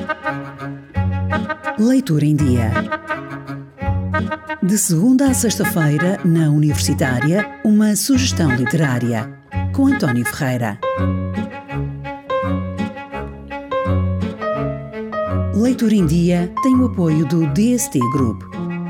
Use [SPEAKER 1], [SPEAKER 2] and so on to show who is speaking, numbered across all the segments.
[SPEAKER 1] Leitura em Dia. De segunda a sexta-feira, na Universitária, uma sugestão literária, com António Ferreira. Leitura em Dia tem o apoio do DST Group.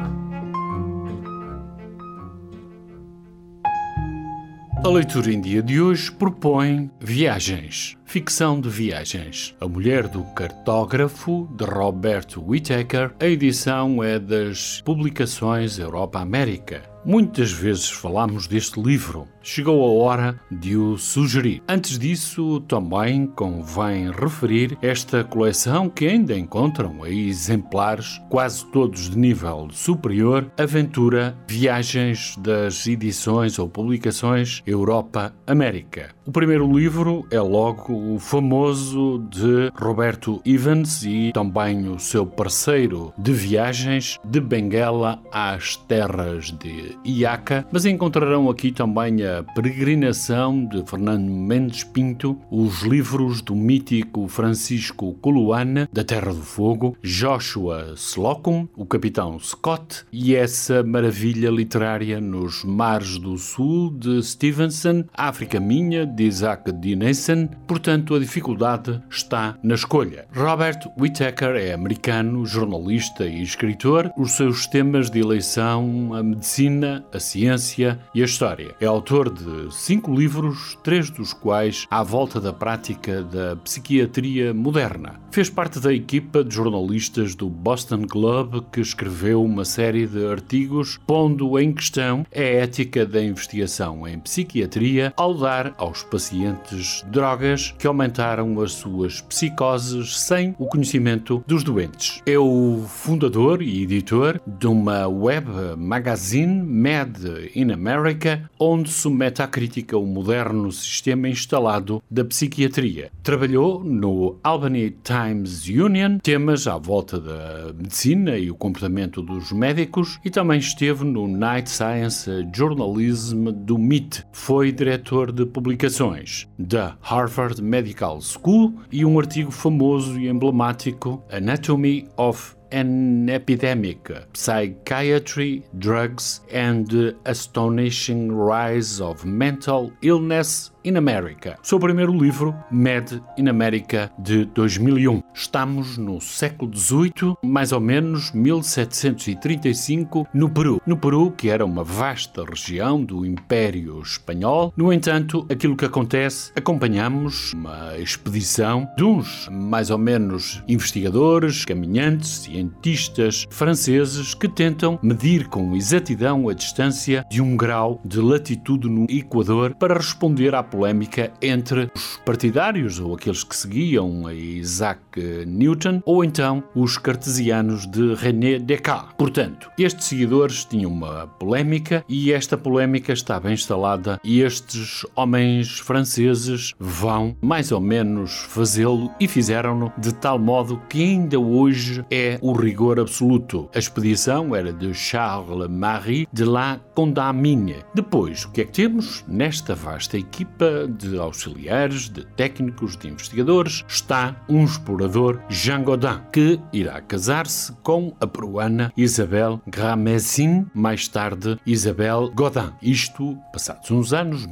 [SPEAKER 2] A leitura em dia de hoje propõe viagens, ficção de viagens. A Mulher do Cartógrafo, de Robert Whittaker. A edição é das Publicações Europa-América. Muitas vezes falamos deste livro. Chegou a hora de o sugerir. Antes disso, também convém referir esta coleção que ainda encontram aí exemplares, quase todos de nível superior, Aventura, Viagens das Edições ou Publicações Europa-América. O primeiro livro é logo o famoso de Roberto Evans e também o seu parceiro de viagens, de Benguela às terras de Iaca, mas encontrarão aqui também a Peregrinação de Fernando Mendes Pinto, os livros do mítico Francisco Coluana, da Terra do Fogo, Joshua Slocum, o Capitão Scott, e essa maravilha literária nos Mares do Sul, de Stevenson, África Minha, de Isaac Dinesen. Portanto, a dificuldade está na escolha. Robert Whittaker é americano, jornalista e escritor. Os seus temas de eleição, a medicina, a ciência e a história. É autor de 5 livros, 3 dos quais à volta da prática da psiquiatria moderna. Fez parte da equipa de jornalistas do Boston Globe que escreveu uma série de artigos pondo em questão a ética da investigação em psiquiatria ao dar aos pacientes drogas que aumentaram as suas psicoses sem o conhecimento dos doentes. É o fundador e editor de uma web magazine, Mad in America, onde submete à crítica o moderno sistema instalado da psiquiatria. Trabalhou no Albany Times Union, temas à volta da medicina e o comportamento dos médicos, e também esteve no Night Science Journalism do MIT. Foi diretor de publicações da Harvard Medical School e um artigo famoso e emblemático, Anatomy of an Epidemic, Psychiatry, Drugs and the Astonishing Rise of Mental Illness in America. Seu primeiro livro, Mad in America, de 2001. Estamos no século XVIII, mais ou menos 1735, no Peru. No Peru, que era uma vasta região do Império Espanhol. No entanto, aquilo que acontece, acompanhamos uma expedição de uns, mais ou menos, investigadores, caminhantes, cientistas franceses que tentam medir com exatidão a distância de 1 grau de latitude no Equador para responder à polémica entre os partidários ou aqueles que seguiam a Isaac Newton ou então os cartesianos de René Descartes. Portanto, estes seguidores tinham uma polémica e esta polémica está bem instalada e estes homens franceses vão mais ou menos fazê-lo e fizeram-no de tal modo que ainda hoje é o rigor absoluto. A expedição era de Charles-Marie de la Condamine. Depois, o que é que temos? Nesta vasta equipa de auxiliares, de técnicos, de investigadores, está um explorador, Jean Godin, que irá casar-se com a peruana Isabel Gramezin, mais tarde Isabel Godin. Isto, passados uns anos,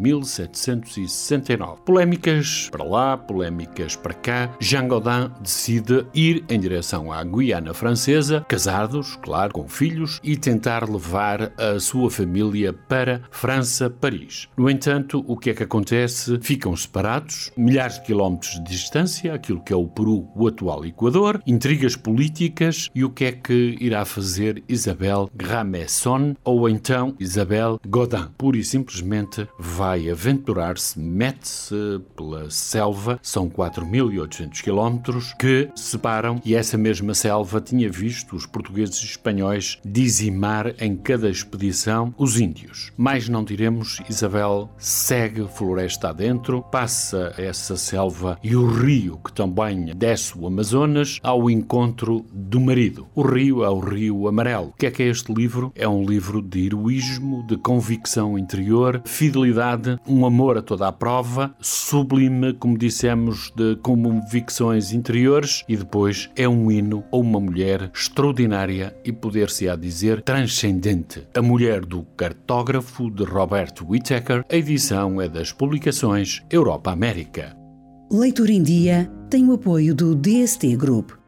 [SPEAKER 2] 1769. Polémicas para lá, polémicas para cá. Jean Godin decide ir em direção à Guiana Francesa, casados, claro, com filhos, e tentar levar a sua família para França, Paris. No entanto, o que é que acontece? Ficam separados, milhares de quilómetros de distância, aquilo que é o Peru, o atual Equador, intrigas políticas e o que é que irá fazer Isabel Gramezon ou então Isabel Godin. Pura e simplesmente vai aventurar-se, mete-se pela selva, são 4.800 quilómetros que separam e essa mesma selva tinha visto os portugueses e espanhóis dizimar em cada expedição os índios. Mais não diremos, Isabel segue florestas está dentro, passa essa selva e o rio que também desce o Amazonas ao encontro do marido. O rio é o Rio Amarelo. O que é este livro? É um livro de heroísmo, de convicção interior, fidelidade, um amor a toda a prova, sublime, como dissemos, de convicções interiores, e depois é um hino a uma mulher extraordinária e poder-se-á dizer transcendente. A Mulher do Cartógrafo, de Robert Whittaker. A edição é das Publicações Europa América.
[SPEAKER 1] Leitura em Dia tem o apoio do DST Group,